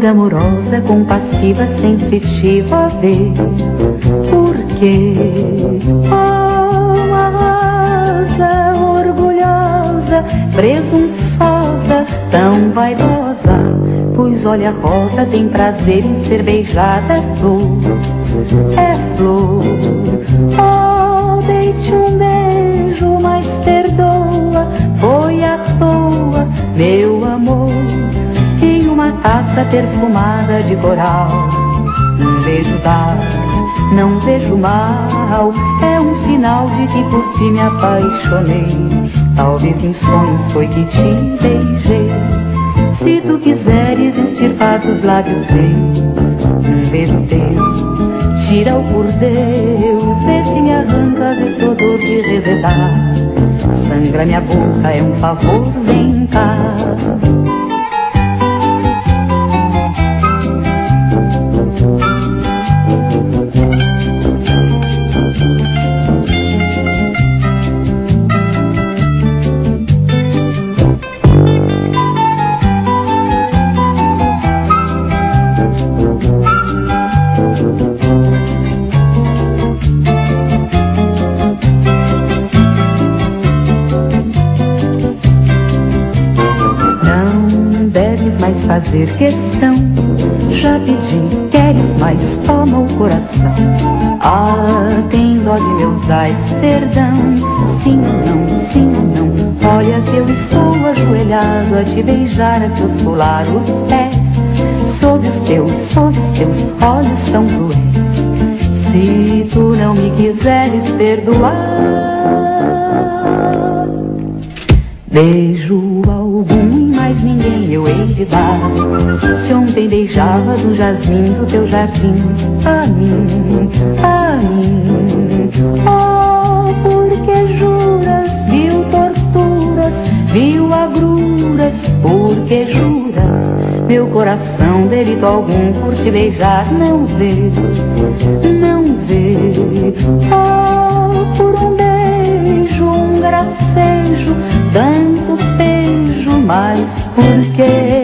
Por amorosa, compassiva, sensitiva, vê por quê? Oh, asa orgulhosa, presunçosa, tão vaidosa, pois olha a rosa, tem prazer em ser beijada. É flor, é flor. Oh, dei-te um beijo, mas perdoa, foi à toa, meu amor. Em uma taça perfumada de coral, um beijo dar, não vejo mal. É um sinal de que por ti me apaixonei. Talvez em sonhos foi que te beijei. Se tu quiseres extirpar dos lábios meus um beijo teu, tira-o por Deus. Vê se me arrancas esse odor de resedar. Sangra minha boca, é um favor, vem cá. Fazer questão, já pedi, queres mais, toma o coração. Ah, tem dó de meus ais, perdão. Sim ou não, sim ou não. Olha que eu estou ajoelhado a te beijar, a te oscular os pés, sob os teus olhos tão cruéis. Se tu não me quiseres perdoar, beijo algum e mais ninguém eu hei de dar. Se ontem beijavas um jasmim do teu jardim, a mim, a mim. Oh, porque juras, mil torturas, mil agruras, porque juras, meu coração delito algum por te beijar não vê, não vê. Oh, por um beijo, um gracejo, tanto beijo, mas por quê?